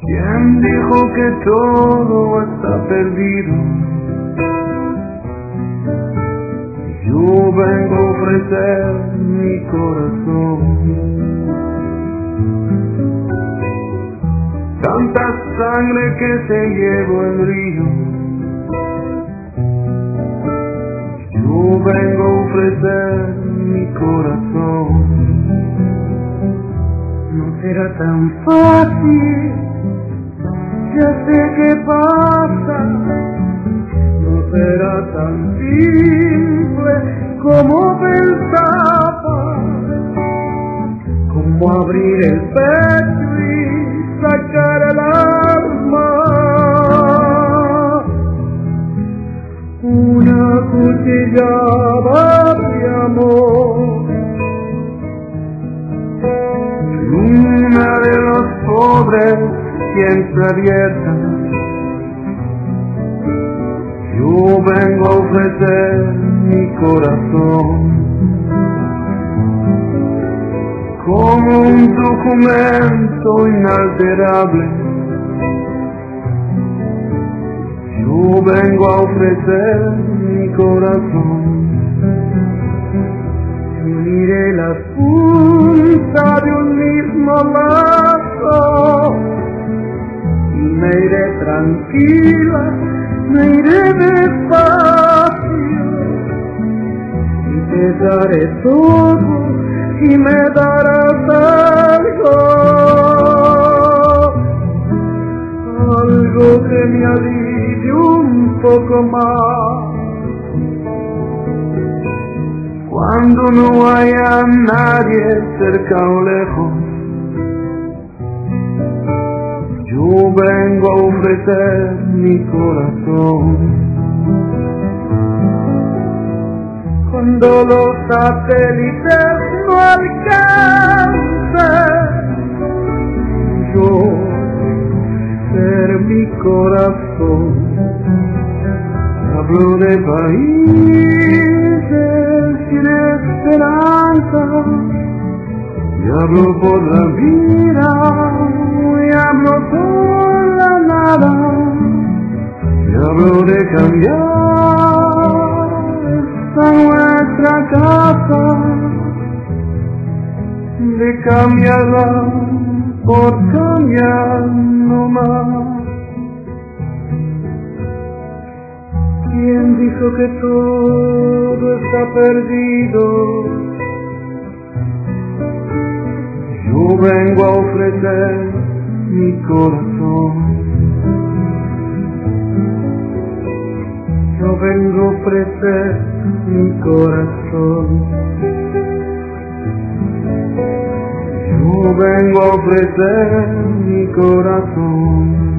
¿Quién dijo que todo está perdido? Yo vengo a ofrecer mi corazón. Tanta sangre que se llevó el río. Yo vengo a ofrecer mi corazón. No será tan fácil, ya sé qué pasa. No será tan simple como pensaba, como abrir el pecho y sacar el alma. Una cuchillada de amor. Una de los pobres siempre abierta. Yo vengo a ofrecer mi corazón como un documento inalterable. Yo vengo a ofrecer mi corazón. Uniré las puntas de un mismo lazo y me iré tranquila, me iré despacio y te daré todo y me darás algo que me alivie un poco más. Cuando no haya nadie cerca o lejos, yo vengo a ofrecer mi corazón. Cuando los satélites no alcancen, yo ser mi corazón. Hablo de países sin esperanza, y hablo por la vida, y hablo por la nada, y hablo de cambiar esta nuestra casa, de cambiarla por cambiar no más. ¿Quién dijo que todo está perdido? Yo vengo a ofrecer mi corazón. Yo vengo a ofrecer mi corazón. Yo vengo a ofrecer mi corazón.